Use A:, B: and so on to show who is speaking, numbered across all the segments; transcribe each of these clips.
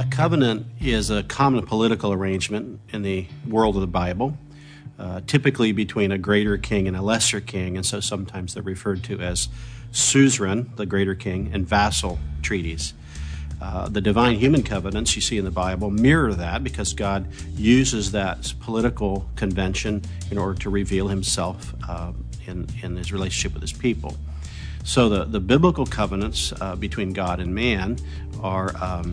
A: A covenant is a common political arrangement in the world of the Bible, typically between a greater king and a lesser king, and so sometimes they're referred to as suzerain, the greater king, and vassal treaties. The divine human covenants you see in the Bible mirror that because God uses that political convention in order to reveal himself in his relationship with his people. So the biblical covenants between God and man are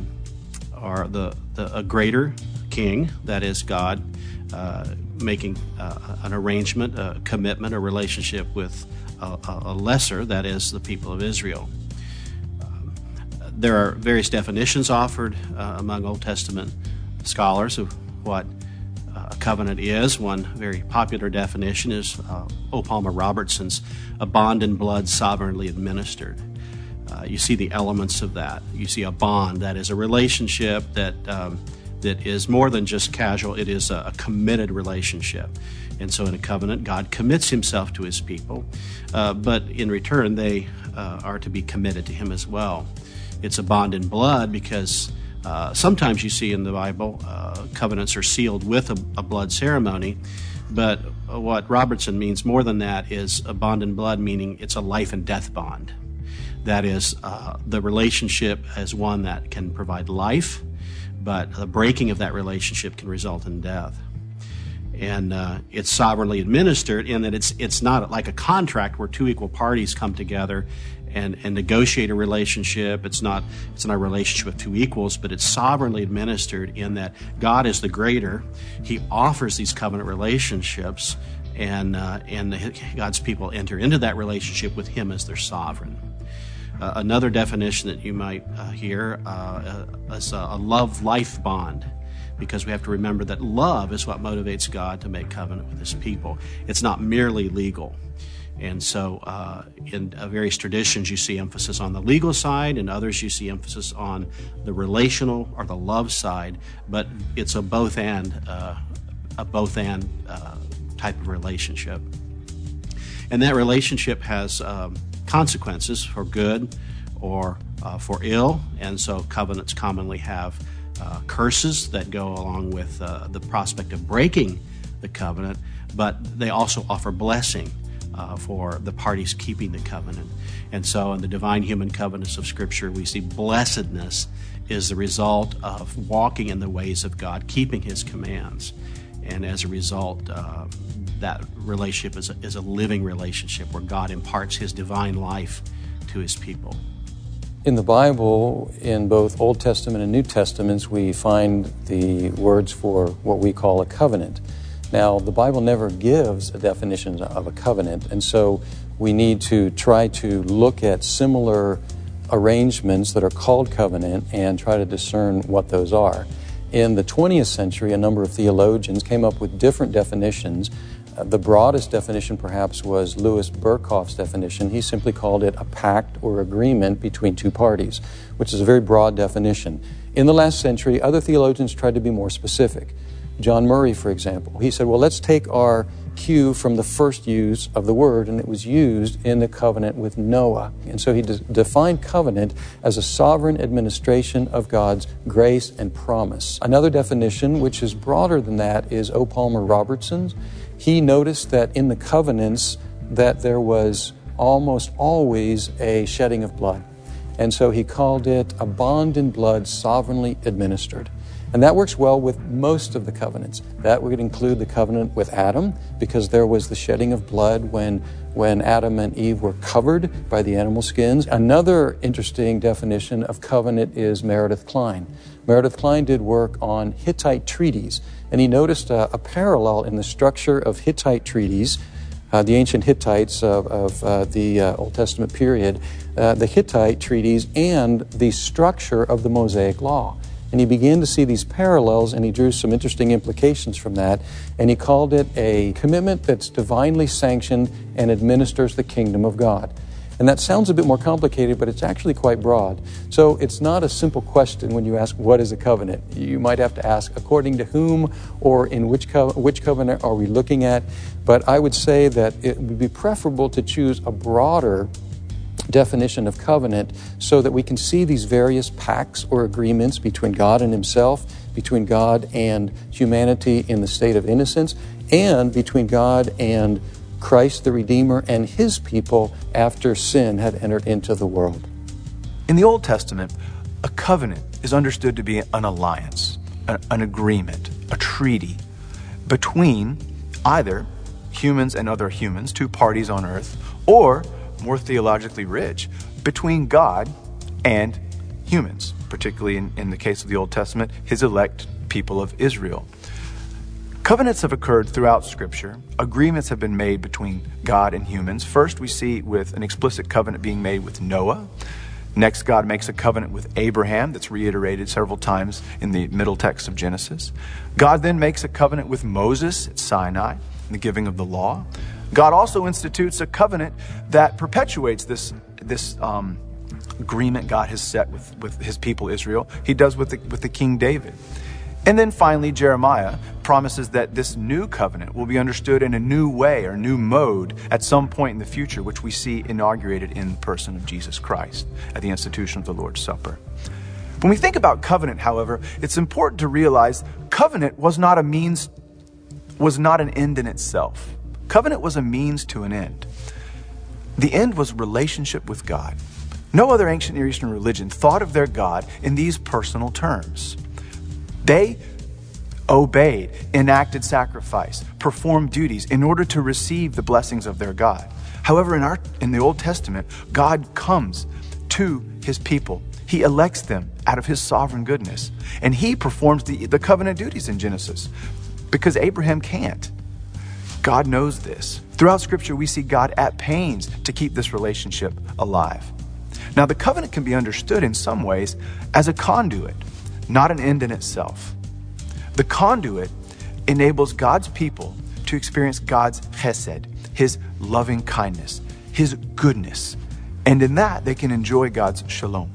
A: a greater king, that is God, making an arrangement, a commitment, a relationship with a lesser, that is the people of Israel. There are various definitions offered among Old Testament scholars of what a covenant is. One very popular definition is O. Palmer Robertson's "a bond in blood sovereignly administered." You see the elements of that. You see a bond, that is a relationship that is more than just casual. It is a committed relationship. And so in a covenant, God commits himself to his people, but in return, they are to be committed to him as well. It's a bond in blood because sometimes you see in the Bible covenants are sealed with a blood ceremony, but what Robertson means more than that is a bond in blood, meaning it's a life and death bond. That is, the relationship as one that can provide life, but the breaking of that relationship can result in death. And it's sovereignly administered in that it's not like a contract where two equal parties come together and negotiate a relationship. It's not a relationship of two equals, but it's sovereignly administered in that God is the greater. He offers these covenant relationships, and God's people enter into that relationship with him as their sovereign. Another definition that you might hear is a love-life bond, because we have to remember that love is what motivates God to make covenant with his people. It's not merely legal. And so in various traditions, you see emphasis on the legal side, and others you see emphasis on the relational or the love side, but it's a both-and type of relationship. And that relationship has consequences for good or for ill, and so covenants commonly have curses that go along with the prospect of breaking the covenant, but they also offer blessing for the parties keeping the covenant. And so in the divine human covenants of Scripture, we see blessedness is the result of walking in the ways of God, keeping his commands. And as a result, that relationship is a living relationship where God imparts his divine life to his people.
B: In the Bible, in both Old Testament and New Testaments, we find the words for what we call a covenant. Now, the Bible never gives a definition of a covenant, and so we need to try to look at similar arrangements that are called covenant and try to discern what those are. In the 20th century, a number of theologians came up with different definitions. The broadest definition, perhaps, was Louis Berkhof's definition. He simply called it a pact or agreement between two parties, which is a very broad definition. In the last century, other theologians tried to be more specific. John Murray, for example, he said, well, let's take our cue from the first use of the word, and it was used in the covenant with Noah. And so he defined covenant as a sovereign administration of God's grace and promise. Another definition, which is broader than that, is O. Palmer Robertson's. He noticed that in the covenants that there was almost always a shedding of blood. And so he called it a bond in blood sovereignly administered. And that works well with most of the covenants. That would include the covenant with Adam, because there was the shedding of blood when Adam and Eve were covered by the animal skins. Another interesting definition of covenant is Meredith Kline. Meredith Kline did work on Hittite treaties, and he noticed a parallel in the structure of Hittite treaties, the ancient Hittites of the Old Testament period, the Hittite treaties, and the structure of the Mosaic Law. And he began to see these parallels, and he drew some interesting implications from that, and he called it a commitment that's divinely sanctioned and administers the kingdom of God. And that sounds a bit more complicated, but it's actually quite broad. So it's not a simple question when you ask, what is a covenant? You might have to ask, according to whom or in which covenant are we looking at? But I would say that it would be preferable to choose a broader definition of covenant so that we can see these various pacts or agreements between God and himself, between God and humanity in the state of innocence, and between God and Christ the Redeemer and his people after sin had entered into the world.
C: In the Old Testament, a covenant is understood to be an alliance, an agreement, a treaty between either humans and other humans, two parties on earth, or, more theologically rich, between God and humans, particularly in the case of the Old Testament, his elect people of Israel. Covenants have occurred throughout Scripture. Agreements have been made between God and humans. First, we see with an explicit covenant being made with Noah. Next, God makes a covenant with Abraham that's reiterated several times in the middle text of Genesis. God then makes a covenant with Moses at Sinai in the giving of the law. God also institutes a covenant that perpetuates this agreement God has set with his people Israel. He does with the King David. And then finally, Jeremiah promises that this new covenant will be understood in a new way or new mode at some point in the future, which we see inaugurated in the person of Jesus Christ at the institution of the Lord's Supper. When we think about covenant, however, it's important to realize covenant was not an end in itself. Covenant was a means to an end. The end was relationship with God. No other ancient Near Eastern religion thought of their God in these personal terms. They obeyed, enacted sacrifice, performed duties in order to receive the blessings of their God. However, in the Old Testament, God comes to his people. He elects them out of his sovereign goodness. And he performs the covenant duties in Genesis because Abraham can't. God knows this. Throughout Scripture, we see God at pains to keep this relationship alive. Now, the covenant can be understood in some ways as a conduit, not an end in itself. The conduit enables God's people to experience God's chesed, his loving kindness, his goodness, and in that they can enjoy God's shalom.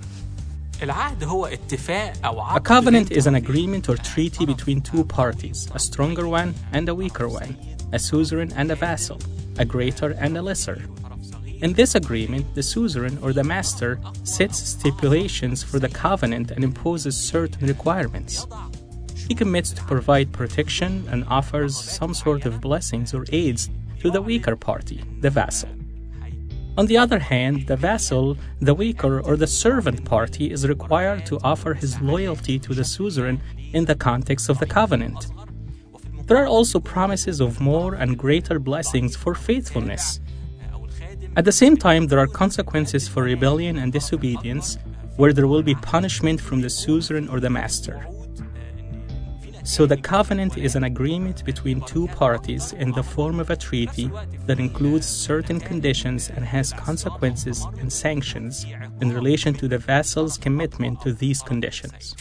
D: A covenant is an agreement or treaty between two parties, a stronger one and a weaker one, a suzerain and a vassal, a greater and a lesser. In this agreement, the suzerain or the master sets stipulations for the covenant and imposes certain requirements. He commits to provide protection and offers some sort of blessings or aids to the weaker party, the vassal. On the other hand, the vassal, the weaker or the servant party is required to offer his loyalty to the suzerain in the context of the covenant. There are also promises of more and greater blessings for faithfulness. At the same time, there are consequences for rebellion and disobedience, where there will be punishment from the suzerain or the master. So the covenant is an agreement between two parties in the form of a treaty that includes certain conditions and has consequences and sanctions in relation to the vassal's commitment to these conditions.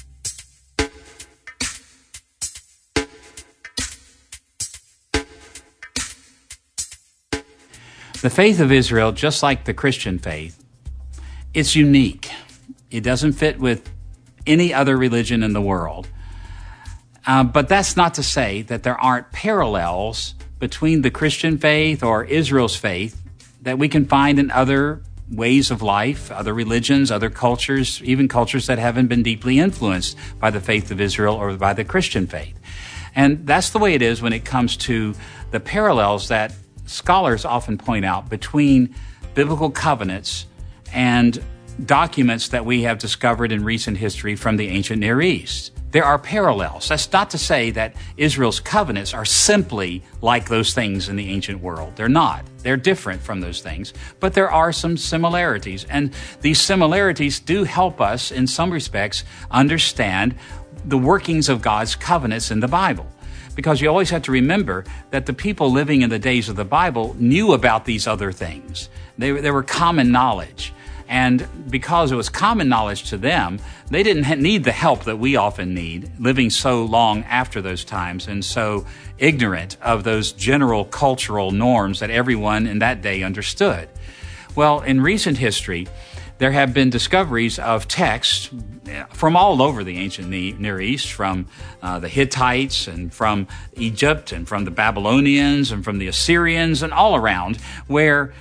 E: The faith of Israel, just like the Christian faith, it's unique. It doesn't fit with any other religion in the world. But that's not to say that there aren't parallels between the Christian faith or Israel's faith that we can find in other ways of life, other religions, other cultures, even cultures that haven't been deeply influenced by the faith of Israel or by the Christian faith. And that's the way it is when it comes to the parallels that scholars often point out between biblical covenants and documents that we have discovered in recent history from the ancient Near East. There are parallels. That's not to say that Israel's covenants are simply like those things in the ancient world. They're not. They're different from those things, but there are some similarities. And these similarities do help us, in some respects, understand the workings of God's covenants in the Bible. Because you always have to remember that the people living in the days of the Bible knew about these other things. They were common knowledge. And because it was common knowledge to them, they didn't need the help that we often need, living so long after those times and so ignorant of those general cultural norms that everyone in that day understood. Well, in recent history, there have been discoveries of texts from all over the ancient Near East, from the Hittites and from Egypt and from the Babylonians and from the Assyrians and all around, where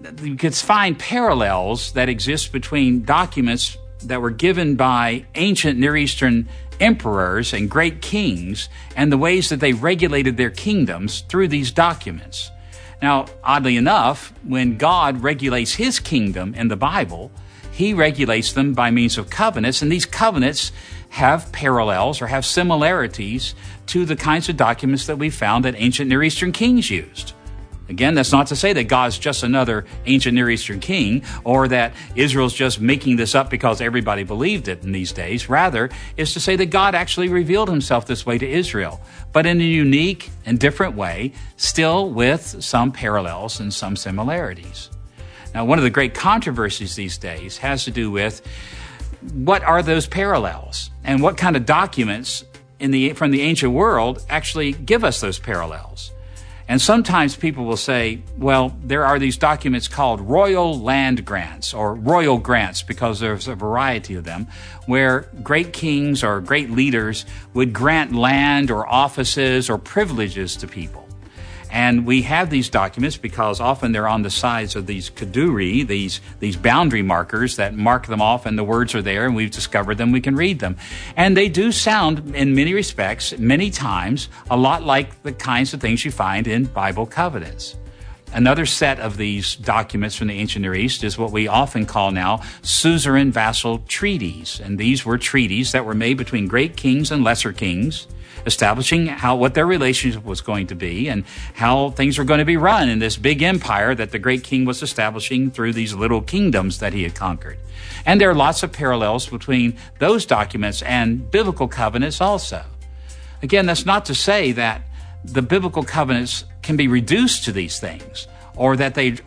E: you could find parallels that exist between documents that were given by ancient Near Eastern emperors and great kings and the ways that they regulated their kingdoms through these documents. Now, oddly enough, when God regulates his kingdom in the Bible, he regulates them by means of covenants, and these covenants have parallels or have similarities to the kinds of documents that we found that ancient Near Eastern kings used. Again, that's not to say that God's just another ancient Near Eastern king or that Israel's just making this up because everybody believed it in these days. Rather, it's to say that God actually revealed himself this way to Israel, but in a unique and different way, still with some parallels and some similarities. Now, one of the great controversies these days has to do with what are those parallels and what kind of documents from the ancient world actually give us those parallels. And sometimes people will say, well, there are these documents called royal land grants or royal grants because there's a variety of them where great kings or great leaders would grant land or offices or privileges to people. And we have these documents because often they're on the sides of these kaduri, these boundary markers that mark them off, and the words are there, and we've discovered them, we can read them. And they do sound, in many respects, many times, a lot like the kinds of things you find in Bible covenants. Another set of these documents from the ancient Near East is what we often call now suzerain vassal treaties. And these were treaties that were made between great kings and lesser kings, establishing what their relationship was going to be and how things were going to be run in this big empire that the great king was establishing through these little kingdoms that he had conquered. And there are lots of parallels between those documents and biblical covenants also. Again, that's not to say that the biblical covenants can be reduced to these things, or that they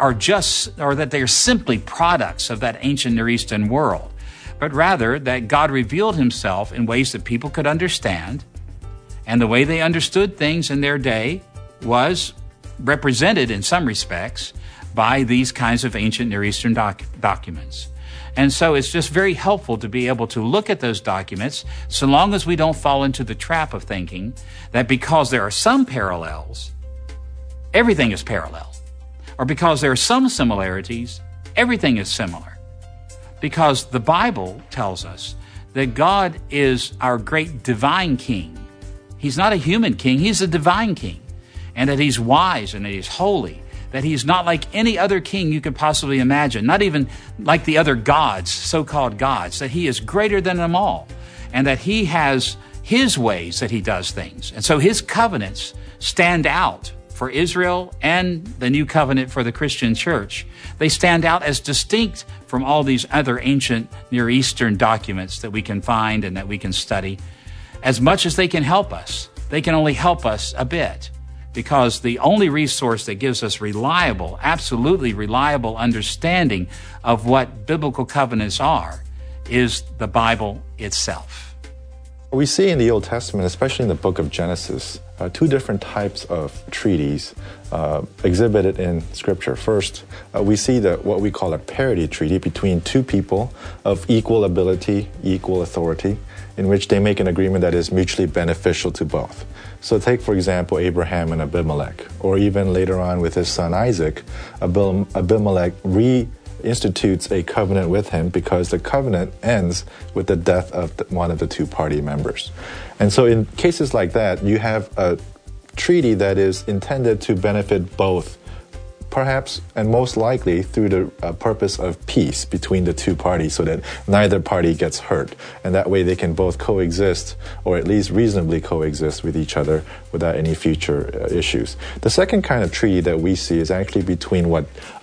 E: are simply products of that ancient Near Eastern world, but rather that God revealed himself in ways that people could understand. And the way they understood things in their day was represented in some respects by these kinds of ancient Near Eastern documents. And so it's just very helpful to be able to look at those documents so long as we don't fall into the trap of thinking that because there are some parallels, everything is parallel. Or because there are some similarities, everything is similar. Because the Bible tells us that God is our great divine king. He's not a human king, he's a divine king. And that he's wise and that he's holy. That he's not like any other king you could possibly imagine. Not even like the other gods, so-called gods. That he is greater than them all. And that he has his ways that he does things. And so his covenants stand out for Israel and the new covenant for the Christian church. They stand out as distinct from all these other ancient Near Eastern documents that we can find and that we can study. As much as they can help us, they can only help us a bit, because the only resource that gives us reliable, absolutely reliable understanding of what biblical covenants are is the Bible itself.
F: We see in the Old Testament, especially in the book of Genesis, two different types of treaties exhibited in Scripture. First, we see what we call a parity treaty between two people of equal ability, equal authority, in which they make an agreement that is mutually beneficial to both. So take, for example, Abraham and Abimelech, or even later on with his son Isaac, Abimelech reinstitutes a covenant with him because the covenant ends with the death of one of the two party members. And so in cases like that, you have a treaty that is intended to benefit both, perhaps and most likely through the purpose of peace between the two parties so that neither party gets hurt. And that way they can both coexist, or at least reasonably coexist with each other without any future issues. The second kind of treaty that we see is actually between what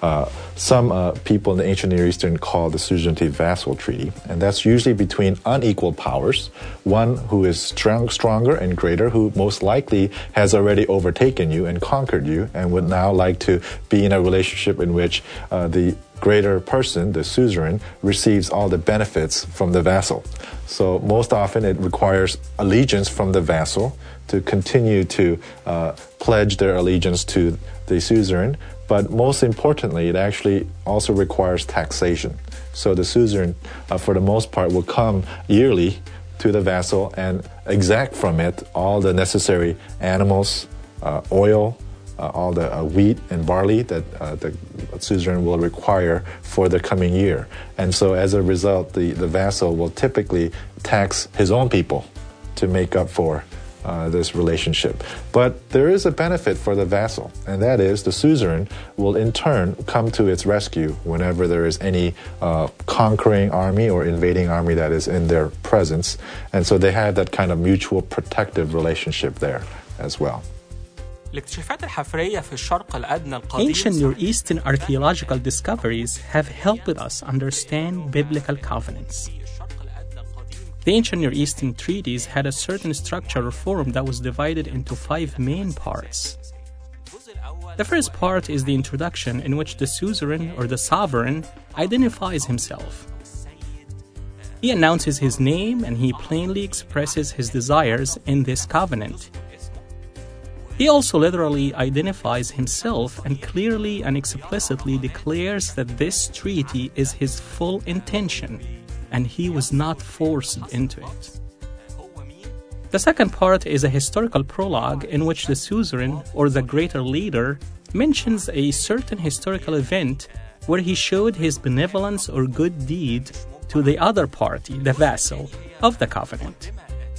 F: some people in the ancient Near Eastern call the suzerainty vassal treaty. And that's usually between unequal powers, one who is stronger and greater, who most likely has already overtaken you and conquered you and would now like to be in a relationship in which the greater person, the suzerain, receives all the benefits from the vassal. So most often it requires allegiance from the vassal to continue to pledge their allegiance to the suzerain. But most importantly, it actually also requires taxation. So the suzerain, for the most part, will come yearly to the vassal and exact from it all the necessary animals, oil, all the wheat and barley that the suzerain will require for the coming year. And so as a result, the vassal will typically tax his own people to make up for this relationship. But there is a benefit for the vassal, and that is the suzerain will in turn come to its rescue whenever there is any conquering army or invading army that is in their presence. And so they have that kind of mutual protective relationship there as well.
D: Ancient Near Eastern archaeological discoveries have helped us understand biblical covenants. The ancient Near Eastern treaties had a certain structure or form that was divided into 5 main parts. The first part is the introduction, in which the suzerain or the sovereign identifies himself. He announces his name and he plainly expresses his desires in this covenant. He also literally identifies himself and clearly and explicitly declares that this treaty is his full intention and he was not forced into it. The second part is a historical prologue in which the suzerain or the greater leader mentions a certain historical event where he showed his benevolence or good deed to the other party, the vassal, of the covenant.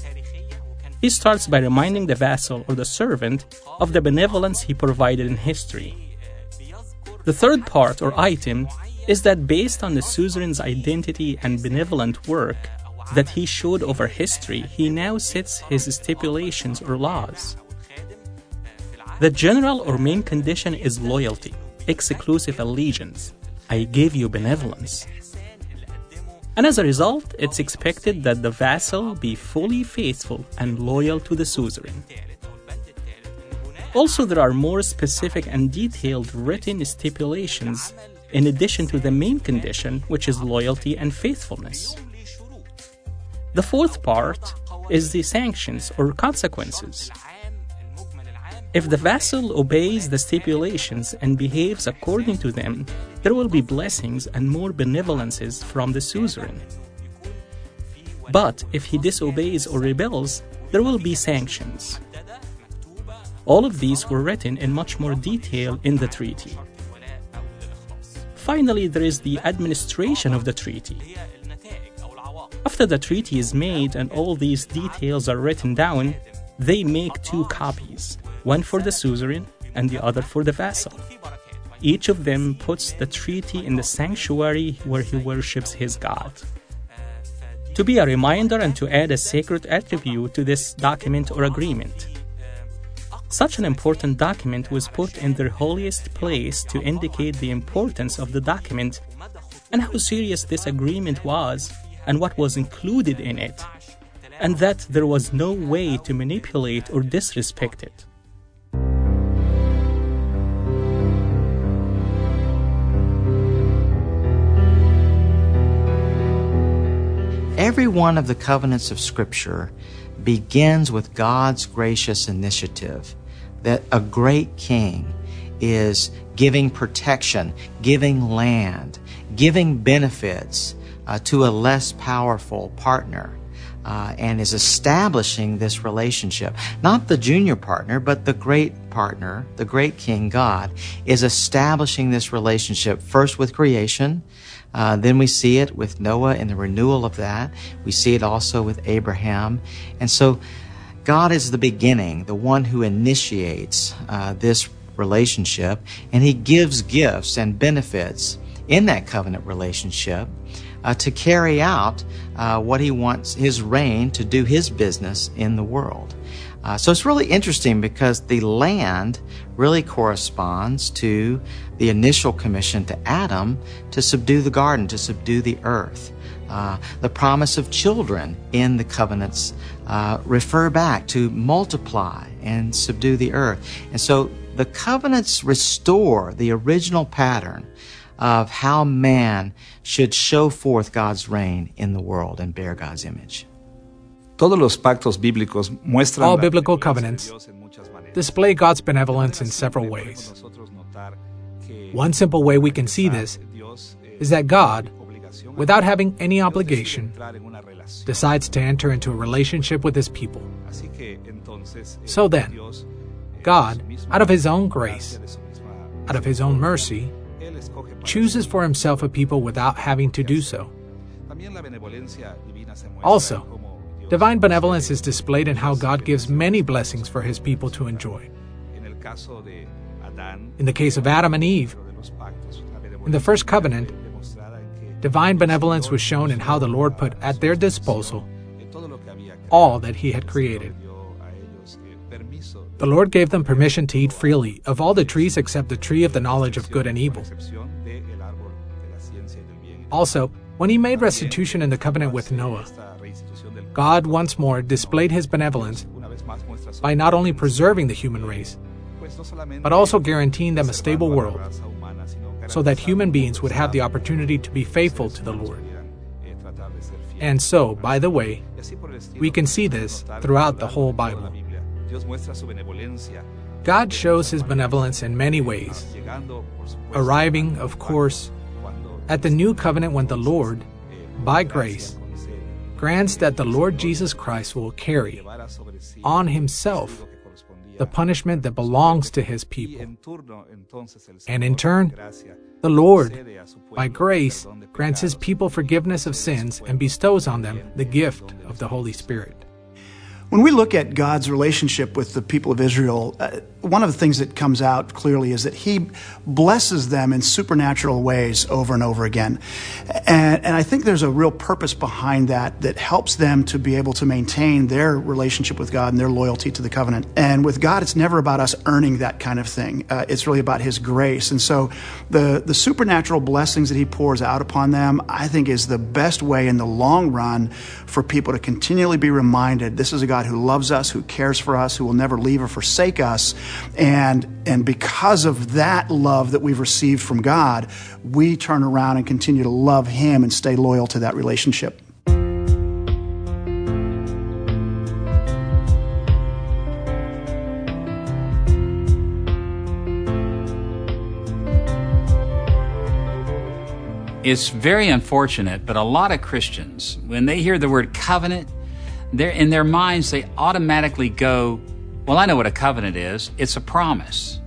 D: He starts by reminding the vassal or the servant of the benevolence he provided in history. The third part or item is that based on the suzerain's identity and benevolent work that he showed over history, he now sets his stipulations or laws. The general or main condition is loyalty, exclusive allegiance. I gave you benevolence. And as a result, it's expected that the vassal be fully faithful and loyal to the suzerain. Also, there are more specific and detailed written stipulations in addition to the main condition, which is loyalty and faithfulness. The fourth part is the sanctions or consequences. If the vassal obeys the stipulations and behaves according to them, there will be blessings and more benevolences from the suzerain. But if he disobeys or rebels, there will be sanctions. All of these were written in much more detail in the treaty. Finally, there is the administration of the treaty. After the treaty is made and all these details are written down, they make 2 copies, one for the suzerain and the other for the vassal. Each of them puts the treaty in the sanctuary where he worships his God. To be a reminder and to add a sacred attribute to this document or agreement. Such an important document was put in their holiest place to indicate the importance of the document and how serious this agreement was and what was included in it, and that there was no way to manipulate or disrespect it.
G: Every one of the covenants of Scripture begins with God's gracious initiative that a great king is giving protection, giving land, giving benefits to a less powerful partner, and is establishing this relationship. Not the junior partner, but the great partner, the great king God, is establishing this relationship first with creation. Then we see it with Noah and the renewal of that. We see it also with Abraham. And so God is the beginning, the one who initiates this relationship, and He gives gifts and benefits in that covenant relationship to carry out what He wants His reign to do His business in the world. So it's really interesting because the land really corresponds to the initial commission to Adam to subdue the garden, to subdue the earth. The promise of children in the covenants refer back to multiply and subdue the earth. And so the covenants restore the original pattern of how man should show forth God's reign in the world and bear God's image.
H: All biblical covenants display God's benevolence in several ways. One simple way we can see this is that God, without having any obligation, decides to enter into a relationship with His people. So then, God, out of his own grace, out of his own mercy, chooses for himself a people without having to do so. Also, divine benevolence is displayed in how God gives many blessings for his people to enjoy. In the case of Adam and Eve, in the first covenant, divine benevolence was shown in how the Lord put at their disposal all that he had created. The Lord gave them permission to eat freely of all the trees except the tree of the knowledge of good and evil. Also, when he made restitution in the covenant with Noah, God once more displayed his benevolence by not only preserving the human race, but also guaranteeing them a stable world, so that human beings would have the opportunity to be faithful to the Lord. And so, by the way, we can see this throughout the whole Bible. God shows his benevolence in many ways, arriving, of course, at the new covenant when the Lord, by grace, grants that the Lord Jesus Christ will carry on himself the punishment that belongs to his people. And in turn, the Lord, by grace, grants his people forgiveness of sins and bestows on them the gift of the Holy Spirit.
I: When we look at God's relationship with the people of Israel, one of the things that comes out clearly is that he blesses them in supernatural ways over and over again. And I think there's a real purpose behind that helps them to be able to maintain their relationship with God and their loyalty to the covenant. And with God, it's never about us earning that kind of thing. It's really about his grace. And so the supernatural blessings that he pours out upon them, I think is the best way in the long run for people to continually be reminded this is a God who loves us, who cares for us, who will never leave or forsake us. And because of that love that we've received from God, we turn around and continue to love him and stay loyal to that relationship.
E: It's very unfortunate, but a lot of Christians, when they hear the word covenant, in their minds, they automatically go, well, I know what a covenant is. It's a promise.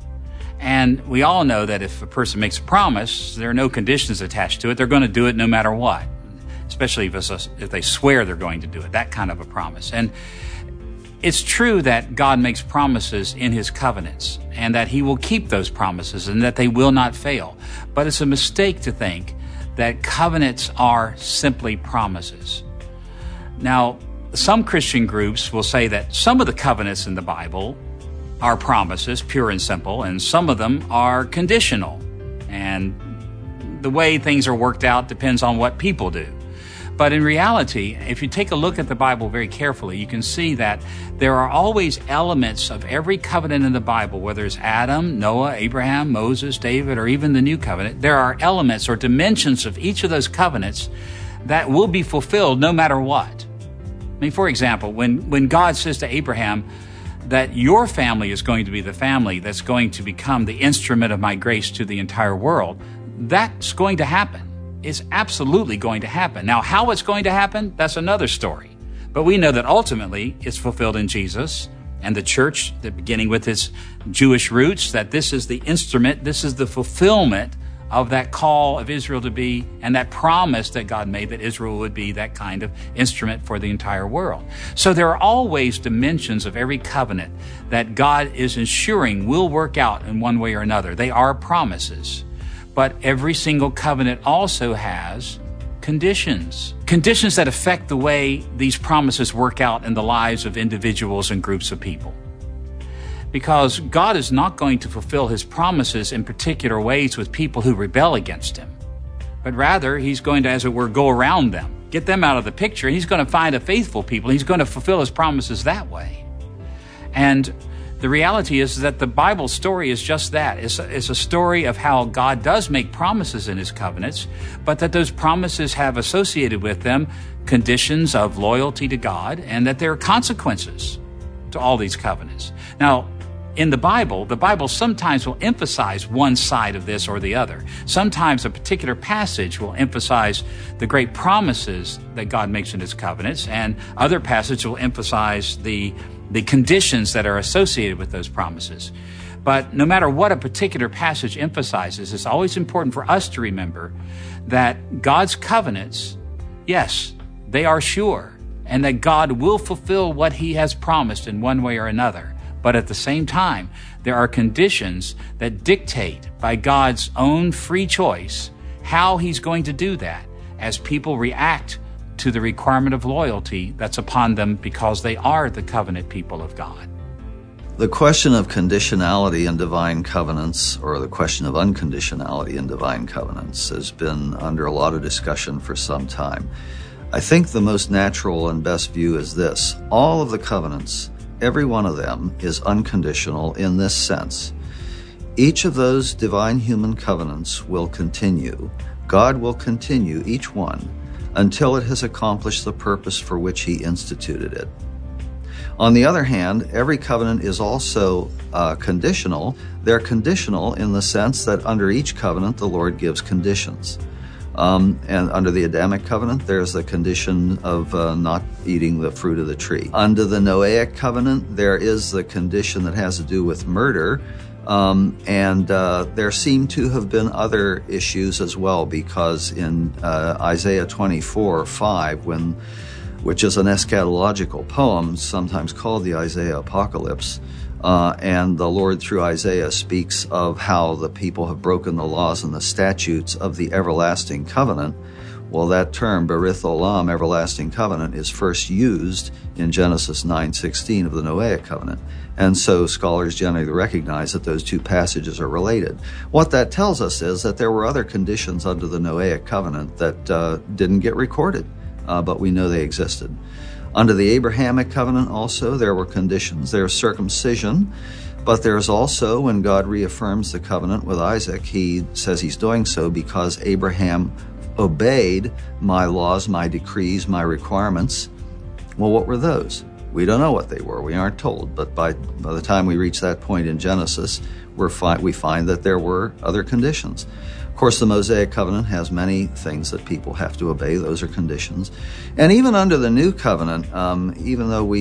E: And we all know that if a person makes a promise, there are no conditions attached to it. They're going to do it no matter what, especially if they swear they're going to do it, that kind of a promise. And it's true that God makes promises in his covenants and that he will keep those promises and that they will not fail. But it's a mistake to think that covenants are simply promises. Now, some Christian groups will say that some of the covenants in the Bible are promises, pure and simple, and some of them are conditional. And the way things are worked out depends on what people do. But in reality, if you take a look at the Bible very carefully, you can see that there are always elements of every covenant in the Bible, whether it's Adam, Noah, Abraham, Moses, David, or even the New Covenant. There are elements or dimensions of each of those covenants that will be fulfilled no matter what. I mean, for example, when God says to Abraham that your family is going to be the family that's going to become the instrument of my grace to the entire world, that's going to happen. It's absolutely going to happen. Now, how it's going to happen, that's another story. But we know that ultimately it's fulfilled in Jesus and the church, beginning with its Jewish roots, that this is the instrument, this is the fulfillment of that call of Israel to be, and that promise that God made that Israel would be that kind of instrument for the entire world. So there are always dimensions of every covenant that God is ensuring will work out in one way or another. They are promises. But every single covenant also has conditions that affect the way these promises work out in the lives of individuals and groups of people. Because God is not going to fulfill his promises in particular ways with people who rebel against him. But rather, he's going to, as it were, go around them, get them out of the picture, and he's going to find a faithful people. He's going to fulfill his promises that way. And the reality is that the Bible story is just that. It's a story of how God does make promises in his covenants, but that those promises have associated with them conditions of loyalty to God, and that there are consequences to all these covenants. Now, in the Bible sometimes will emphasize one side of this or the other. Sometimes a particular passage will emphasize the great promises that God makes in his covenants, and other passages will emphasize the the conditions that are associated with those promises. But no matter what a particular passage emphasizes, it's always important for us to remember that God's covenants, yes, they are sure, and that God will fulfill what he has promised in one way or another. But at the same time, there are conditions that dictate by God's own free choice how he's going to do that as people react to the requirement of loyalty that's upon them because they are the covenant people of God.
J: The question of conditionality in divine covenants, or the question of unconditionality in divine covenants, has been under a lot of discussion for some time. I think the most natural and best view is this: all of the covenants, every one of them, is unconditional in this sense. Each of those divine human covenants will continue. God will continue each one until it has accomplished the purpose for which he instituted it. On the other hand, every covenant is also conditional. They're conditional in the sense that under each covenant, the Lord gives conditions. And under the Adamic covenant, there's the condition of not eating the fruit of the tree. Under the Noahic covenant, there is the condition that has to do with murder. And there seem to have been other issues as well, because in Isaiah 24:5, which is an eschatological poem, sometimes called the Isaiah Apocalypse, and the Lord through Isaiah speaks of how the people have broken the laws and the statutes of the everlasting covenant. Well, that term, Berith Olam, everlasting covenant, is first used in Genesis 9:16 of the Noahic covenant. And so scholars generally recognize that those two passages are related. What that tells us is that there were other conditions under the Noahic covenant that didn't get recorded, but we know they existed. Under the Abrahamic covenant also, there were conditions. There's circumcision, but there's also, when God reaffirms the covenant with Isaac, he says he's doing so because Abraham obeyed my laws, my decrees, my requirements. Well, what were those? We don't know what they were. We aren't told. But by the time we reach that point in Genesis, we find that there were other conditions. Of course, the Mosaic covenant has many things that people have to obey. Those are conditions. And even under the new covenant, even though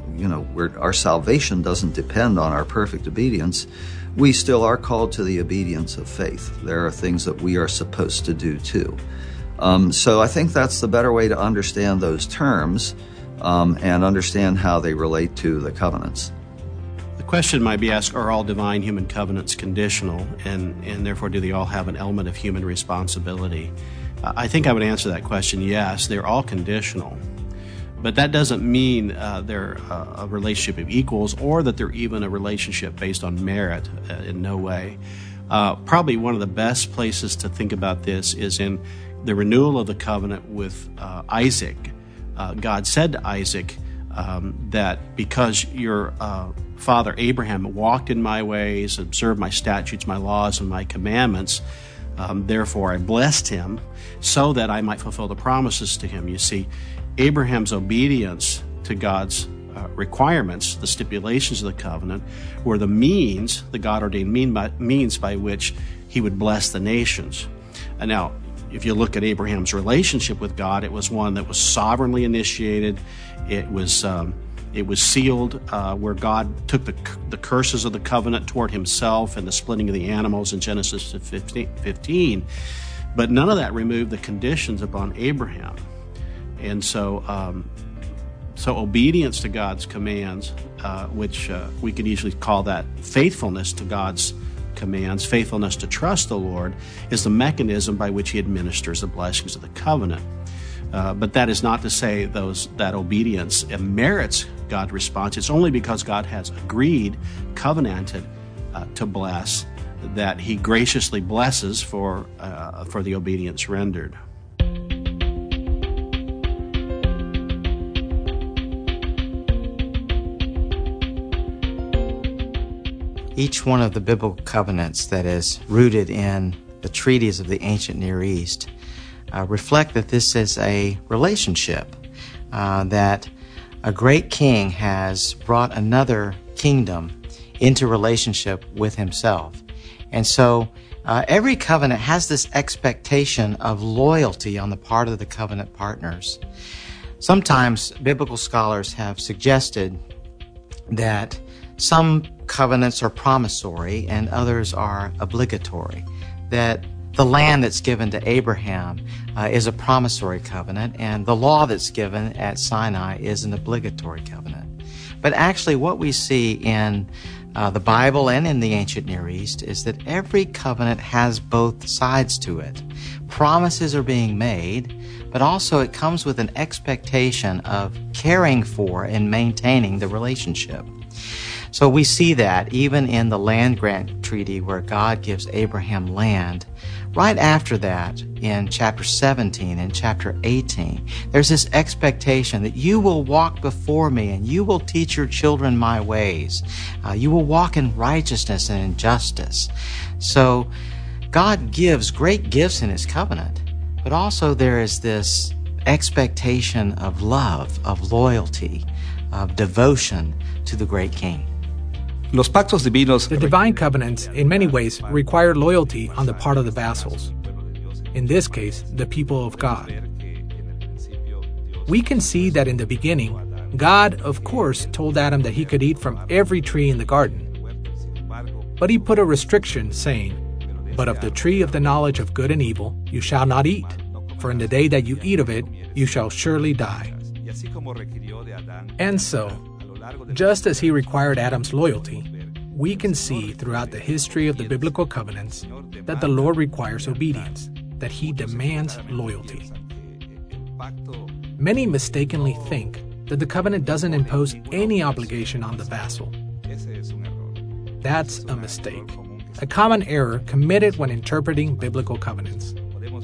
J: our salvation doesn't depend on our perfect obedience, we still are called to the obedience of faith. There are things that we are supposed to do too. So I think that's the better way to understand those terms and understand how they relate to the covenants.
A: The question might be asked, are all divine human covenants conditional, and therefore do they all have an element of human responsibility? I think I would answer that question, yes, they're all conditional. But that doesn't mean they're a relationship of equals, or that they're even a relationship based on merit in no way. Probably one of the best places to think about this is in the renewal of the covenant with Isaac. God said to Isaac that because your father Abraham walked in my ways, observed my statutes, my laws, and my commandments, therefore I blessed him so that I might fulfill the promises to him. You see, Abraham's obedience to God's requirements, the stipulations of the covenant, were the means, the God-ordained means by which he would bless the nations. And now, if you look at Abraham's relationship with God, it was one that was sovereignly initiated. It was sealed where God took the curses of the covenant toward himself and the splitting of the animals in Genesis 15. But none of that removed the conditions upon Abraham. And so obedience to God's commands, which we could easily call that faithfulness to God's commands, faithfulness to trust the Lord, is the mechanism by which he administers the blessings of the covenant. But that is not to say that obedience merits God's response. It's only because God has agreed, covenanted to bless, that he graciously blesses for the obedience rendered.
G: Each one of the biblical covenants that is rooted in the treaties of the ancient Near East reflect that this is a relationship, that a great king has brought another kingdom into relationship with himself. And so every covenant has this expectation of loyalty on the part of the covenant partners. Sometimes biblical scholars have suggested that some covenants are promissory and others are obligatory, that the land that's given to Abraham is a promissory covenant, and the law that's given at Sinai is an obligatory covenant. But actually what we see in the Bible and in the ancient Near East is that every covenant has both sides to it. Promises are being made, but also it comes with an expectation of caring for and maintaining the relationship. So we see that even in the land grant treaty where God gives Abraham land. Right after that, in chapter 17 and chapter 18, there's this expectation that you will walk before me and you will teach your children my ways. You will walk in righteousness and in justice. So God gives great gifts in His covenant, but also there is this expectation of love, of loyalty, of devotion to the great King.
H: The divine covenants, in many ways, require loyalty on the part of the vassals. In this case, the people of God. We can see that in the beginning, God, of course, told Adam that he could eat from every tree in the garden. But He put a restriction, saying, "But of the tree of the knowledge of good and evil you shall not eat, for in the day that you eat of it, you shall surely die." And so, just as He required Adam's loyalty, we can see throughout the history of the biblical covenants that the Lord requires obedience, that He demands loyalty. Many mistakenly think that the covenant doesn't impose any obligation on the vassal. That's a mistake, a common error committed when interpreting biblical covenants.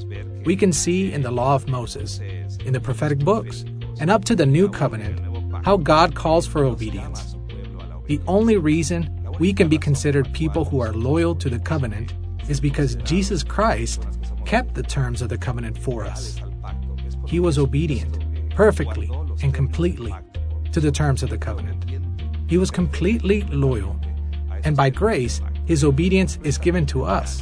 H: We can see in the Law of Moses, in the prophetic books, and up to the New Covenant, how God calls for obedience. The only reason we can be considered people who are loyal to the covenant is because Jesus Christ kept the terms of the covenant for us. He was obedient, perfectly and completely, to the terms of the covenant. He was completely loyal, and by grace, His obedience is given to us.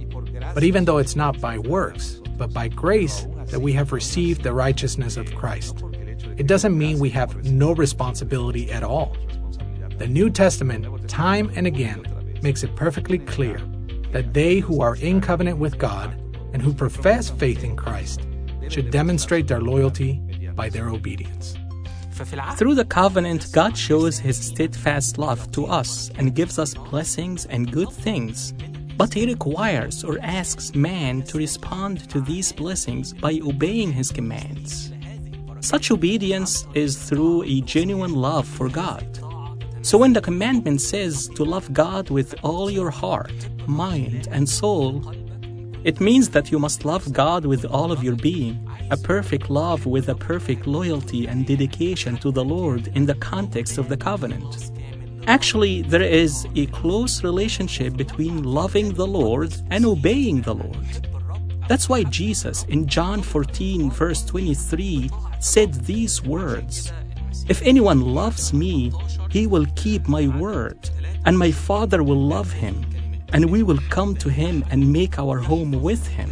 H: But even though it's not by works, but by grace that we have received the righteousness of Christ, it doesn't mean we have no responsibility at all. The New Testament, time and again, makes it perfectly clear that they who are in covenant with God and who profess faith in Christ should demonstrate their loyalty by their obedience.
D: Through the covenant, God shows His steadfast love to us and gives us blessings and good things. But He requires or asks man to respond to these blessings by obeying His commands. Such obedience is through a genuine love for God. So when the commandment says to love God with all your heart, mind, and soul, it means that you must love God with all of your being, a perfect love with a perfect loyalty and dedication to the Lord in the context of the covenant. Actually, there is a close relationship between loving the Lord and obeying the Lord. That's why Jesus in John 14 verse 23 said these words, "If anyone loves me, he will keep my word, and my Father will love him, and we will come to him and make our home with him."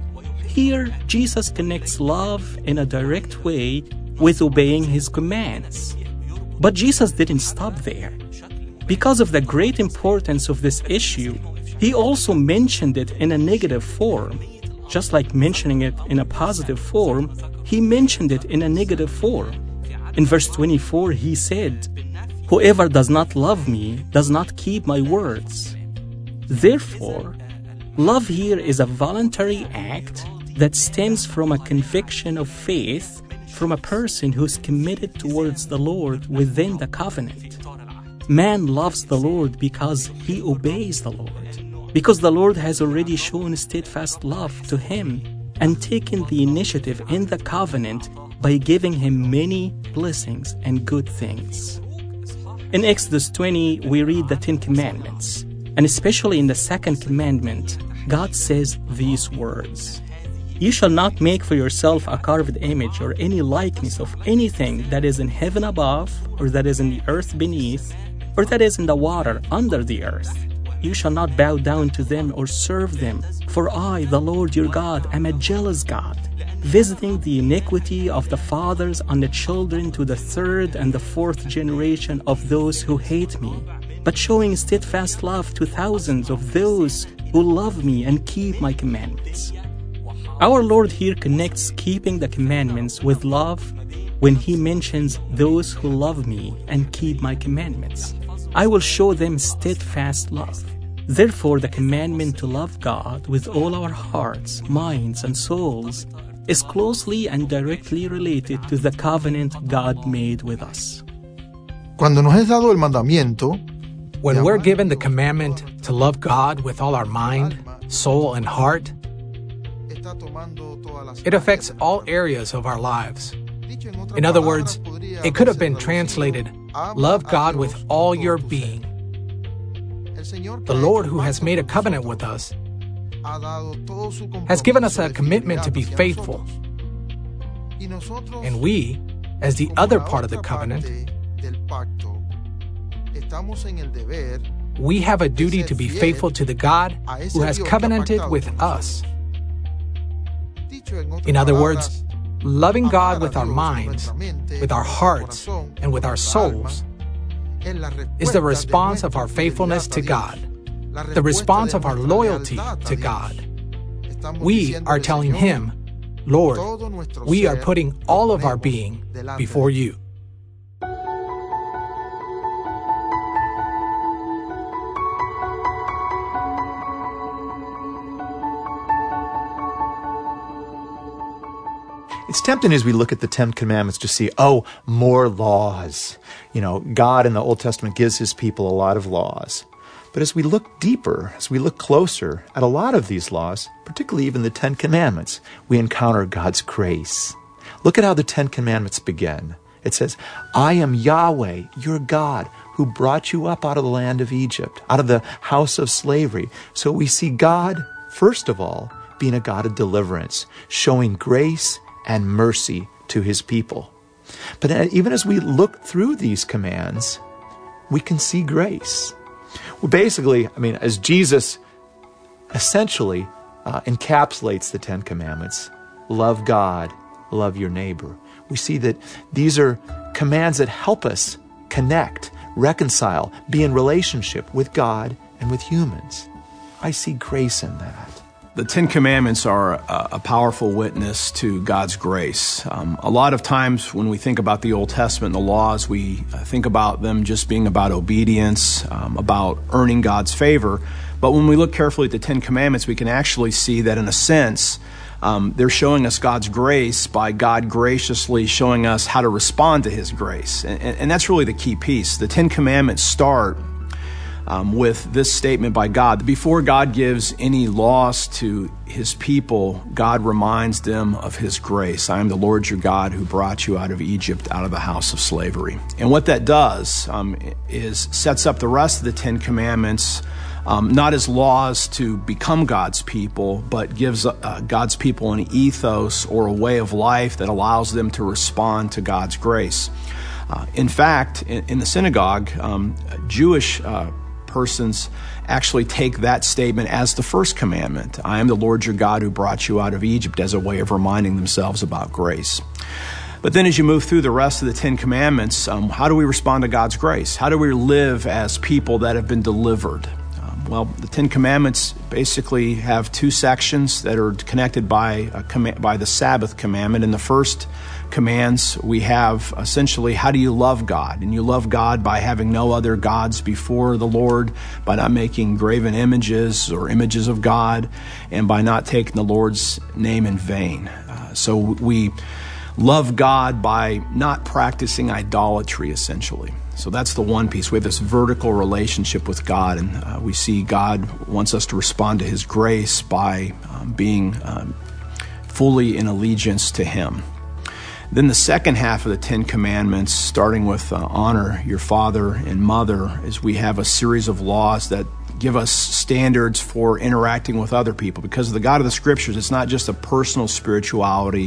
D: Here, Jesus connects love in a direct way with obeying His commands. But Jesus didn't stop there. Because of the great importance of this issue, He also mentioned it in a negative form. Just like mentioning it in a positive form, He mentioned it in a negative form. In verse 24, He said, "Whoever does not love me does not keep my words." Therefore, love here is a voluntary act that stems from a conviction of faith from a person who's committed towards the Lord within the covenant. Man loves the Lord because he obeys the Lord, because the Lord has already shown steadfast love to him and taken the initiative in the covenant by giving him many blessings and good things. In Exodus 20, we read the 10 Commandments, and especially in the second commandment, God says these words, "You shall not make for yourself a carved image or any likeness of anything that is in heaven above, or that is in the earth beneath, or that is in the water under the earth. You shall not bow down to them or serve them, for I, the Lord your God, am a jealous God, visiting the iniquity of the fathers on the children to the third and the fourth generation of those who hate me, but showing steadfast love to thousands of those who love me and keep my commandments. Our Lord here connects keeping the commandments with love when He mentions those who love me and keep my commandments. I will show them steadfast love. Therefore, the commandment to love God with all our hearts, minds, and souls is closely and directly related to the covenant God made with us.
K: Cuando nos es dado el mandamiento,
H: when we're given the commandment to love God with all our mind, soul, and heart, it affects all areas of our lives. In other words, it could have been translated, love God with all your being. The Lord, who has made a covenant with us, has given us a commitment to be faithful. And we, as the other part of the covenant, we have a duty to be faithful to the God who has covenanted with us. In other words, loving God with our minds, with our hearts, and with our souls is the response of our faithfulness to God, the response of our loyalty to God. We are telling Him, Lord, we are putting all of our being before you.
C: It's tempting as we look at the Ten Commandments to see, more laws. God in the Old Testament gives His people a lot of laws. But as we look deeper, as we look closer at a lot of these laws, particularly even the Ten Commandments, we encounter God's grace. Look at how the Ten Commandments begin. It says, I am Yahweh, your God, who brought you up out of the land of Egypt, out of the house of slavery. So we see God, first of all, being a God of deliverance, showing grace and mercy to His people. But even as we look through these commands, we can see grace. Well, basically, as Jesus essentially encapsulates the Ten Commandments, love God, love your neighbor. We see that these are commands that help us connect, reconcile, be in relationship with God and with humans. I see grace in that.
L: The Ten Commandments are a powerful witness to God's grace. A lot of times when we think about the Old Testament and the laws, we think about them just being about obedience, about earning God's favor. But when we look carefully at the Ten Commandments, we can actually see that in a sense, they're showing us God's grace by God graciously showing us how to respond to His grace. And that's really the key piece. The Ten Commandments start with this statement by God. Before God gives any laws to His people, God reminds them of His grace. I am the Lord your God who brought you out of Egypt, out of the house of slavery. And what that does is sets up the rest of the Ten Commandments, not as laws to become God's people, but gives God's people an ethos or a way of life that allows them to respond to God's grace. In fact, in the synagogue, Jewish persons actually take that statement as the first commandment. I am the Lord your God who brought you out of Egypt, as a way of reminding themselves about grace. But then as you move through the rest of the Ten Commandments, how do we respond to God's grace? How do we live as people that have been delivered? Well, the Ten Commandments basically have two sections that are connected by the Sabbath commandment. In the first commands, we have essentially, how do you love God? And you love God by having no other gods before the Lord, by not making graven images or images of God, and by not taking the Lord's name in vain. So we love God by not practicing idolatry, essentially. So that's the one piece. We have this vertical relationship with God, and we see God wants us to respond to His grace by being fully in allegiance to Him. Then the second half of the Ten Commandments, starting with honor your father and mother, is we have a series of laws that give us standards for interacting with other people. Because the God of the Scriptures, it's not just a personal spirituality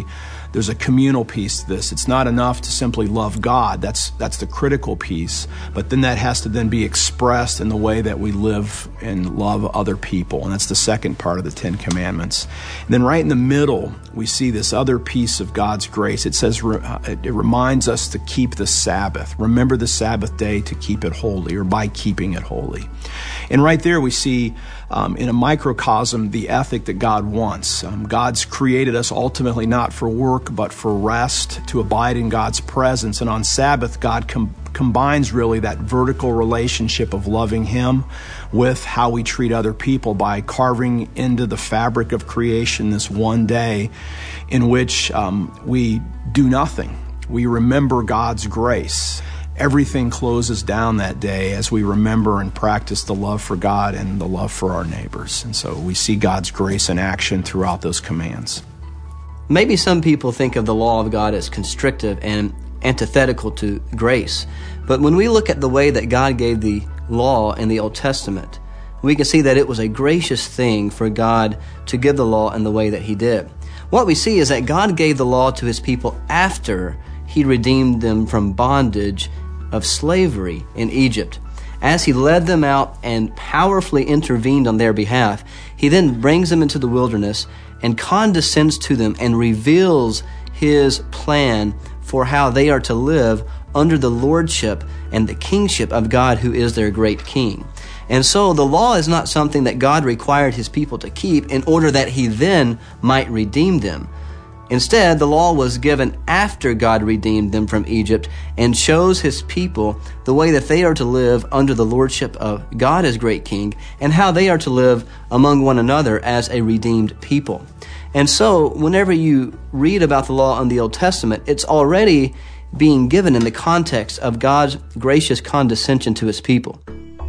L: there's a communal piece to this. It's not enough to simply love God. That's the critical piece. But then that has to then be expressed in the way that we live and love other people. And that's the second part of the Ten Commandments. And then right in the middle, we see this other piece of God's grace. It says, it reminds us to keep the Sabbath. Remember the Sabbath day to keep it holy, or by keeping it holy. And right there we see in a microcosm the ethic that God wants. God's created us ultimately not for work but for rest, to abide in God's presence. And on Sabbath, God combines really that vertical relationship of loving Him with how we treat other people by carving into the fabric of creation this one day in which we do nothing. We remember God's grace. Everything closes down that day as we remember and practice the love for God and the love for our neighbors. And so we see God's grace in action throughout those commands.
M: Maybe some people think of the law of God as constrictive and antithetical to grace. But when we look at the way that God gave the law in the Old Testament, we can see that it was a gracious thing for God to give the law in the way that He did. What we see is that God gave the law to His people after He redeemed them from bondage of slavery in Egypt. As He led them out and powerfully intervened on their behalf, He then brings them into the wilderness and condescends to them and reveals His plan for how they are to live under the lordship and the kingship of God, who is their great king. And so the law is not something that God required His people to keep in order that He then might redeem them. Instead, the law was given after God redeemed them from Egypt and shows His people the way that they are to live under the lordship of God as great king, and how they are to live among one another as a redeemed people. And so, whenever you read about the law in the Old Testament, it's already being given in the context of God's gracious condescension to His people.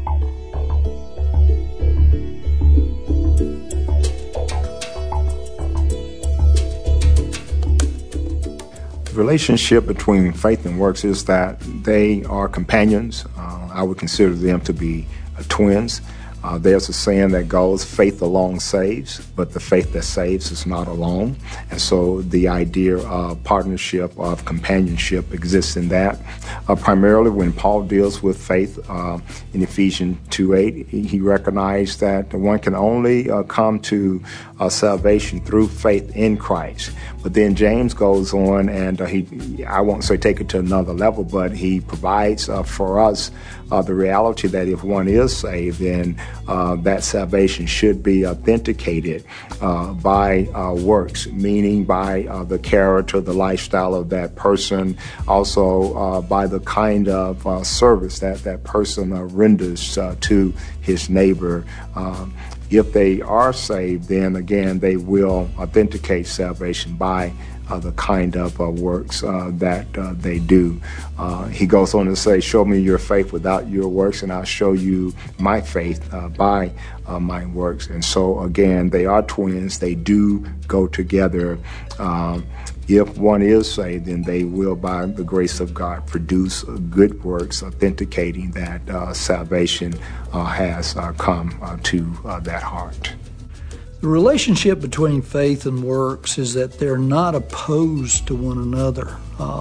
N: The relationship between faith and works is that they are companions. I would consider them to be twins. There's a saying that goes, faith alone saves, but the faith that saves is not alone. And so the idea of partnership, of companionship exists in that. Primarily when Paul deals with faith in Ephesians 2:8, he recognized that one can only come to salvation through faith in Christ. But then James goes on and I won't say take it to another level, but he provides for us the reality that if one is saved, then that salvation should be authenticated by works, meaning by the character, the lifestyle of that person, also by the kind of service that that person renders to his neighbor. If they are saved, then again, they will authenticate salvation by the kind of works that they do. He goes on to say, show me your faith without your works, and I'll show you my faith by my works. And so, again, they are twins. They do go together. If one is saved, then they will, by the grace of God, produce good works, authenticating that salvation has come to that heart.
O: The relationship between faith and works is that they're not opposed to one another.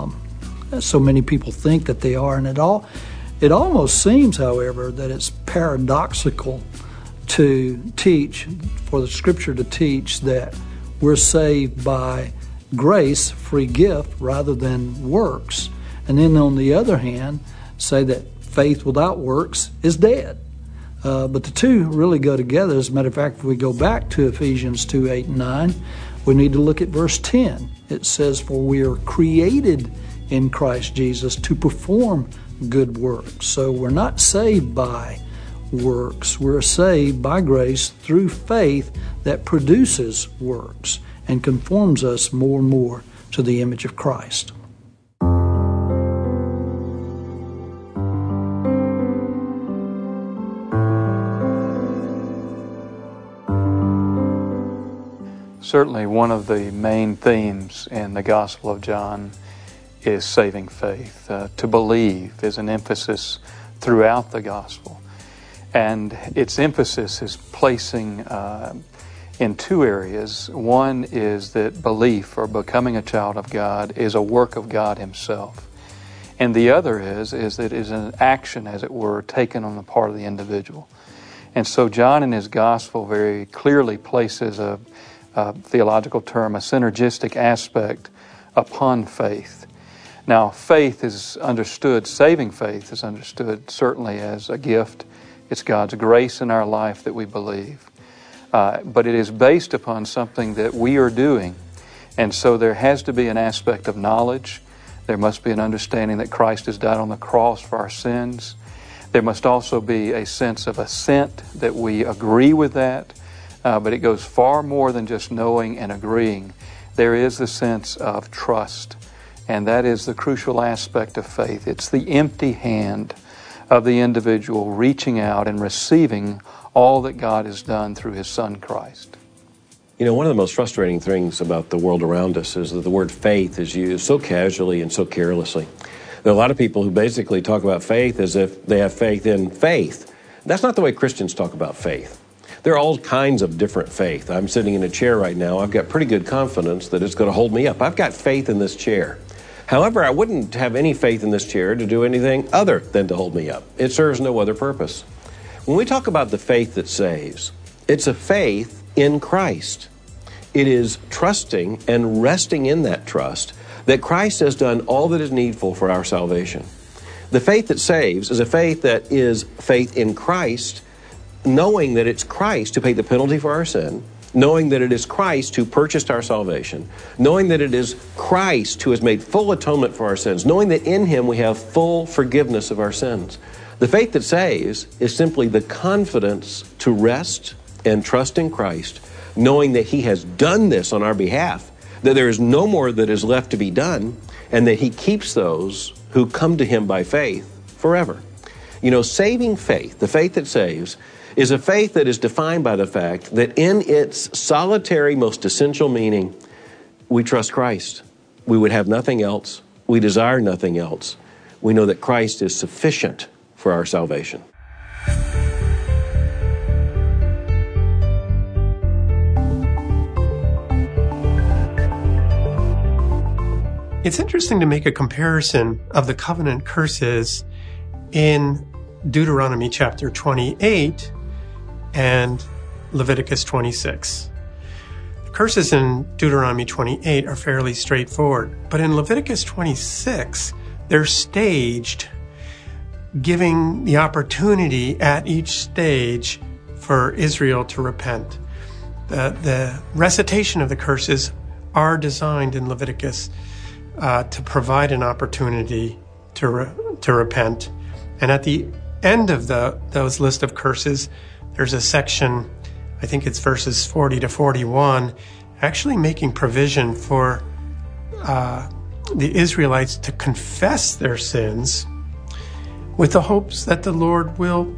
O: So many people think that they are, and it almost seems, however, that it's paradoxical to teach, for the Scripture to teach that we're saved by grace, free gift, rather than works. And then on the other hand, say that faith without works is dead. But the two really go together. As a matter of fact, if we go back to Ephesians 2:8 and 9, we need to look at verse 10. It says, for we are created in Christ Jesus to perform good works. So we're not saved by works. We're saved by grace through faith that produces works and conforms us more and more to the image of Christ.
B: Certainly one of the main themes in the Gospel of John is saving faith. To believe is an emphasis throughout the Gospel. And its emphasis is placing in two areas. One is that belief or becoming a child of God is a work of God Himself. And the other is that it is an action, as it were, taken on the part of the individual. And so John in his gospel very clearly places a theological term, a synergistic aspect upon faith. Now, faith is understood, saving faith is understood certainly as a gift. It's God's grace in our life that we believe. But it is based upon something that we are doing. And so there has to be an aspect of knowledge. There must be an understanding that Christ has died on the cross for our sins. There must also be a sense of assent, that we agree with that. But it goes far more than just knowing and agreeing. There is the sense of trust. And that is the crucial aspect of faith. It's the empty hand of the individual reaching out and receiving all that God has done through His Son Christ.
P: You know, one of the most frustrating things about the world around us is that the word faith is used so casually and so carelessly. There are a lot of people who basically talk about faith as if they have faith in faith. That's not the way Christians talk about faith. There are all kinds of different faith. I'm sitting in a chair right now. I've got pretty good confidence that it's going to hold me up. I've got faith in this chair. However, I wouldn't have any faith in this chair to do anything other than to hold me up. It serves no other purpose. When we talk about the faith that saves, it's a faith in Christ. It is trusting and resting in that trust that Christ has done all that is needful for our salvation. The faith that saves is a faith that is faith in Christ, knowing that it's Christ who paid the penalty for our sin, knowing that it is Christ who purchased our salvation, knowing that it is Christ who has made full atonement for our sins, knowing that in Him we have full forgiveness of our sins. The faith that saves is simply the confidence to rest and trust in Christ, knowing that He has done this on our behalf, that there is no more that is left to be done, and that He keeps those who come to Him by faith forever. You know, saving faith, the faith that saves, is a faith that is defined by the fact that in its solitary, most essential meaning, we trust Christ. We would have nothing else. We desire nothing else. We know that Christ is sufficient for our salvation.
Q: It's interesting to make a comparison of the covenant curses in Deuteronomy chapter 28 and Leviticus 26. The curses in Deuteronomy 28 are fairly straightforward, but in Leviticus 26, they're staged, giving the opportunity at each stage for Israel to repent. The recitation of the curses are designed in Leviticus to provide an opportunity to repent. And at the end of those list of curses, there's a section, I think it's verses 40 to 41, actually making provision for the Israelites to confess their sins with the hopes that the Lord will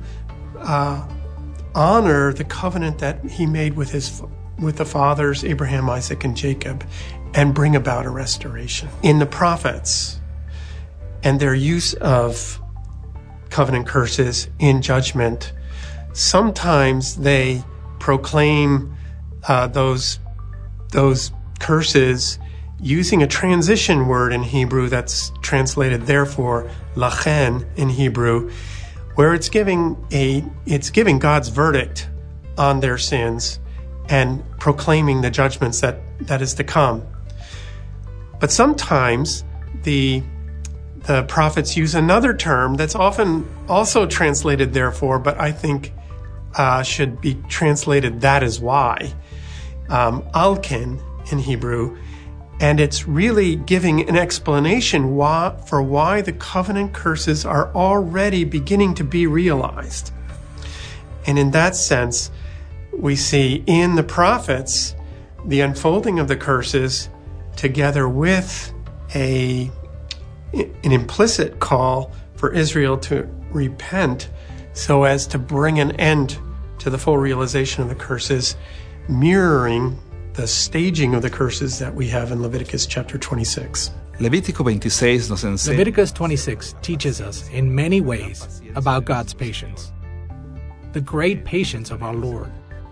Q: honor the covenant that He made with the fathers, Abraham, Isaac, and Jacob, and bring about a restoration. In the prophets and their use of covenant curses in judgment, sometimes they proclaim those curses using a transition word in Hebrew that's translated therefore, lachen in Hebrew, where it's giving God's verdict on their sins and proclaiming the judgments that is to come. But sometimes the prophets use another term that's often also translated therefore, but I think should be translated that is why, alken in Hebrew, and it's really giving an explanation for why the covenant curses are already beginning to be realized. And in that sense, we see in the prophets the unfolding of the curses together with an implicit call for Israel to repent so as to bring an end to the full realization of the curses, mirroring the staging of the curses that we have in Leviticus chapter 26.
H: Leviticus 26 teaches us in many ways about God's patience. The great patience of our Lord.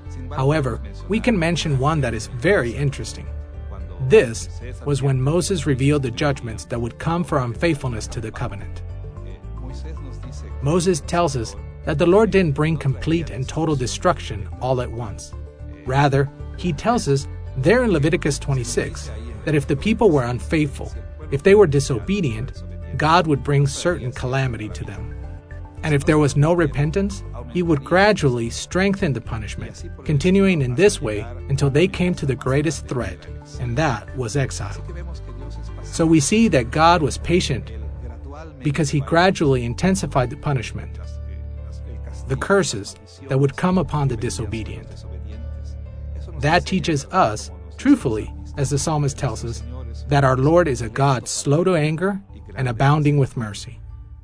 H: However, we can mention one that is very interesting. This was when Moses revealed the judgments that would come for unfaithfulness to the covenant. Moses tells us that the Lord didn't bring complete and total destruction all at once. Rather, he tells us there in Leviticus 26 that if the people were unfaithful, if they were disobedient, God would bring certain calamity to them. And if there was no repentance, he would gradually strengthen the punishment, continuing in this way until they came to the greatest threat, and that was exile. So we see that God was patient because he gradually intensified the punishment, the curses that would come upon the disobedient. That teaches us, truthfully, as the psalmist tells us, that our Lord is a God slow to anger and abounding with mercy.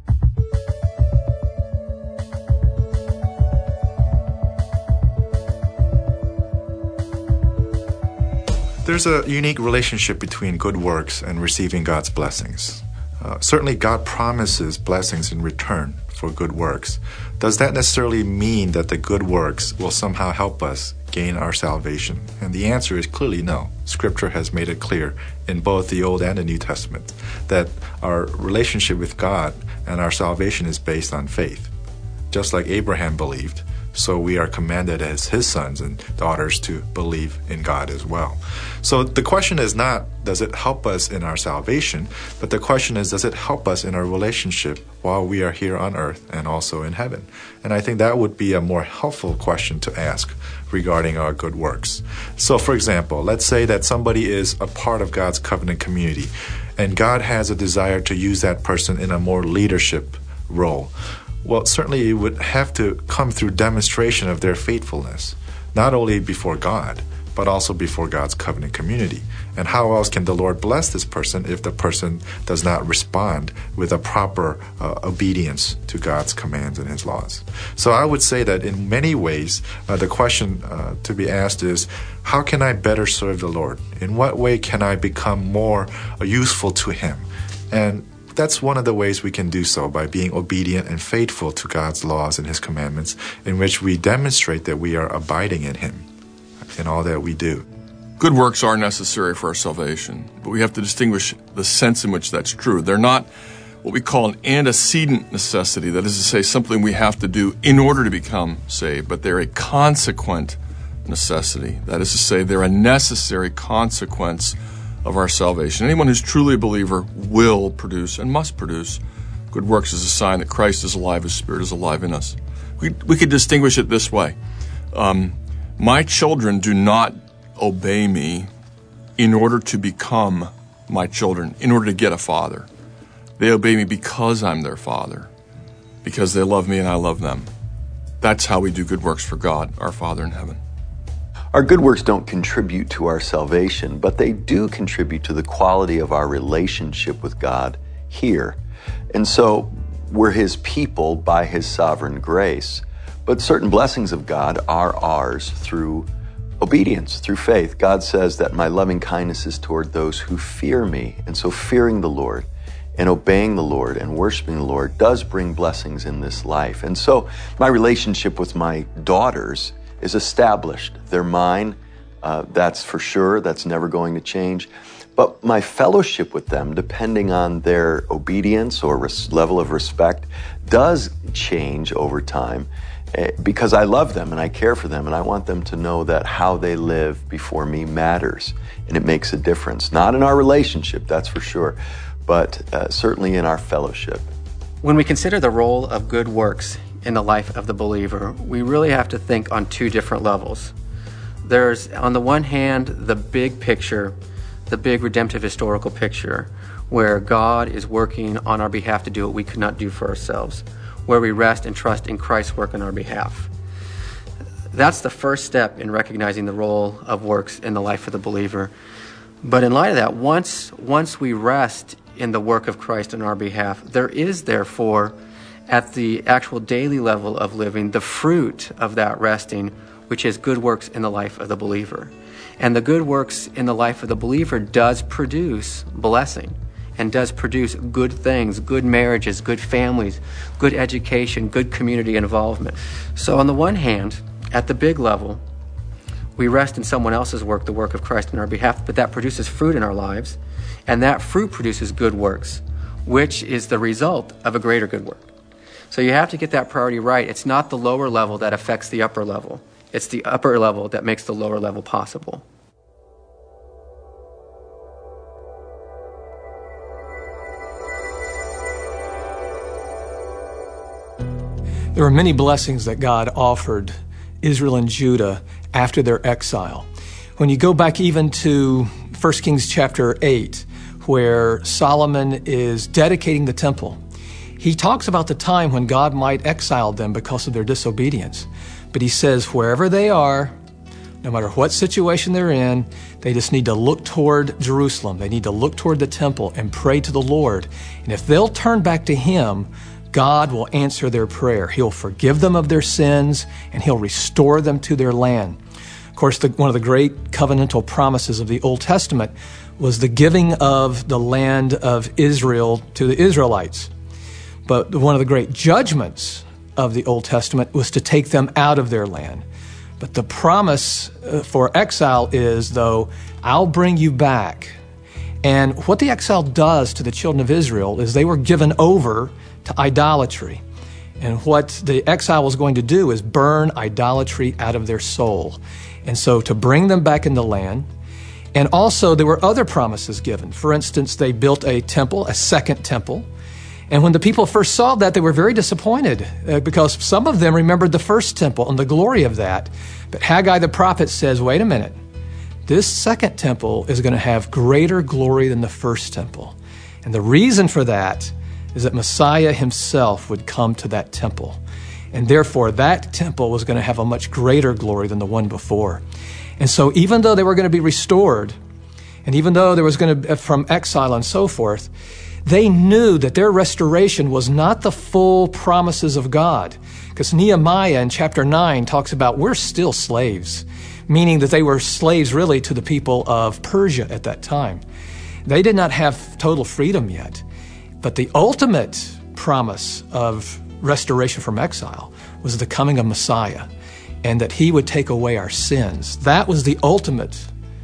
F: There's a unique relationship between good works and receiving God's blessings. Certainly, God promises blessings in return for good works. Does that necessarily mean that the good works will somehow help us gain our salvation? And the answer is clearly no. Scripture has made it clear in both the Old and the New Testament that our relationship with God and our salvation is based on faith. Just like Abraham believed, so we are commanded as his sons and daughters to believe in God as well. So the question is not, does it help us in our salvation? But the question is, does it help us in our relationship while we are here on earth and also in heaven? And I think that would be a more helpful question to ask regarding our good works. So for example, let's say that somebody is a part of God's covenant community, and God has a desire to use that person in a more leadership role. Well, certainly it would have to come through demonstration of their faithfulness, not only before God, but also before God's covenant community. And how else can the Lord bless this person if the person does not respond with a proper obedience to God's commands and his laws? So I would say that in many ways, the question to be asked is, how can I better serve the Lord? In what way can I become more useful to him? And that's one of the ways we can do so, by being obedient and faithful to God's laws and his commandments, in which we demonstrate that we are abiding in him in all that we do.
R: Good works are necessary for our salvation, but we have to distinguish the sense in which that's true. They're not what we call an antecedent necessity, that is to say, something we have to do in order to become saved, but they're a consequent necessity. That is to say, they're a necessary consequence of our salvation. Anyone who's truly a believer will produce and must produce good works as a sign that Christ is alive, his Spirit is alive in us. We could distinguish it this way. My children do not obey me in order to become my children, in order to get a father. They obey me because I'm their father, because they love me and I love them. That's how we do good works for God, our Father in heaven.
S: Our good works don't contribute to our salvation, but they do contribute to the quality of our relationship with God here. And so we're his people by his sovereign grace. But certain blessings of God are ours through obedience, through faith. God says that my loving kindness is toward those who fear me. And so fearing the Lord and obeying the Lord and worshiping the Lord does bring blessings in this life. And so my relationship with my daughters is established. They're mine, that's for sure. That's never going to change. But my fellowship with them, depending on their obedience or level of respect, does change over time because I love them and I care for them and I want them to know that how they live before me matters and it makes a difference. Not in our relationship, that's for sure, but certainly in our fellowship.
M: When we consider the role of good works in the life of the believer, we really have to think on two different levels. There's, on the one hand, the big picture, the big redemptive historical picture, where God is working on our behalf to do what we could not do for ourselves, where we rest and trust in Christ's work on our behalf. That's the first step in recognizing the role of works in the life of the believer. But in light of that, once we rest in the work of Christ on our behalf, there is therefore, at the actual daily level of living, the fruit of that resting, which is good works in the life of the believer. And the good works in the life of the believer does produce blessing and does produce good things, good marriages, good families, good education, good community involvement. So on the one hand, at the big level,
T: We rest in someone else's work, the work of Christ on our behalf, but that produces fruit in our lives, and that fruit produces good works, which is the result of a greater good work. So you have to get that priority right. It's not the lower level that affects the upper level. It's the upper level that makes the lower level possible.
L: There were many blessings that God offered Israel and Judah after their exile. When you go back even to 1 Kings chapter 8, where Solomon is dedicating the temple, he talks about the time when God might exile them because of their disobedience. But he says wherever they are, no matter what situation they're in, they just need to look toward Jerusalem. They need to look toward the temple and pray to the Lord. And if they'll turn back to Him, God will answer their prayer. He'll forgive them of their sins, and He'll restore them to their land. Of course, one of the great covenantal promises of the Old Testament was the giving of the land of Israel to the Israelites. But one of the great judgments of the Old Testament was to take them out of their land. But the promise for exile is, though, I'll bring you back. And what the exile does to the children of Israel is they were given over to idolatry. And what the exile was going to do is burn idolatry out of their soul. And so to bring them back in the land. And also there were other promises given. For instance, they built a temple, a second temple. And when the people first saw that, they were very disappointed because some of them remembered the first temple and the glory of that. But Haggai the prophet says, wait a minute, this second temple is going to have greater glory than the first temple. And the reason for that is that Messiah Himself would come to that temple. And therefore, that temple was going to have a much greater glory than the one before. And so even though they were going to be restored, and even though there was going to be from exile and so forth, they knew that their restoration was not the full promises of God. Because Nehemiah in chapter 9 talks about we're still slaves, meaning that they were slaves really to the people of Persia at that time. They did not have total freedom yet. But the ultimate promise of restoration from exile was the coming of Messiah and that He would take away our sins. That was the ultimate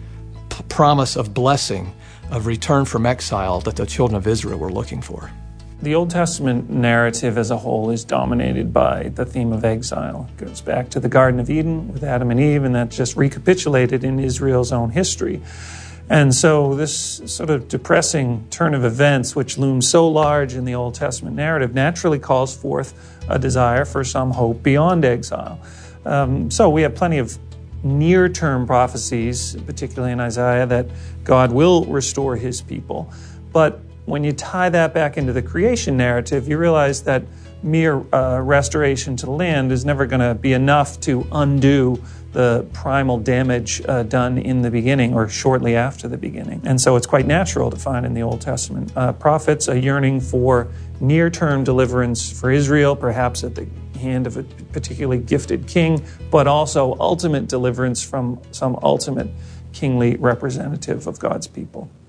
L: promise of blessing, of return from exile that the children of Israel were looking for.
U: The Old Testament narrative as a whole is dominated by the theme of exile. It goes back to the Garden of Eden with Adam and Eve, and that's just recapitulated in Israel's own history. And so this sort of depressing turn of events, which looms so large in the Old Testament narrative, naturally calls forth a desire for some hope beyond exile. So we have plenty of near-term prophecies, particularly in Isaiah, that God will restore His people. But when you tie that back into the creation narrative, you realize that mere restoration to the land is never going to be enough to undo the primal damage done in the beginning or shortly after the beginning. And so it's quite natural to find in the Old Testament prophets a yearning for near-term deliverance for Israel, perhaps at the hand of a particularly gifted king, but also ultimate deliverance from some ultimate kingly representative of God's people.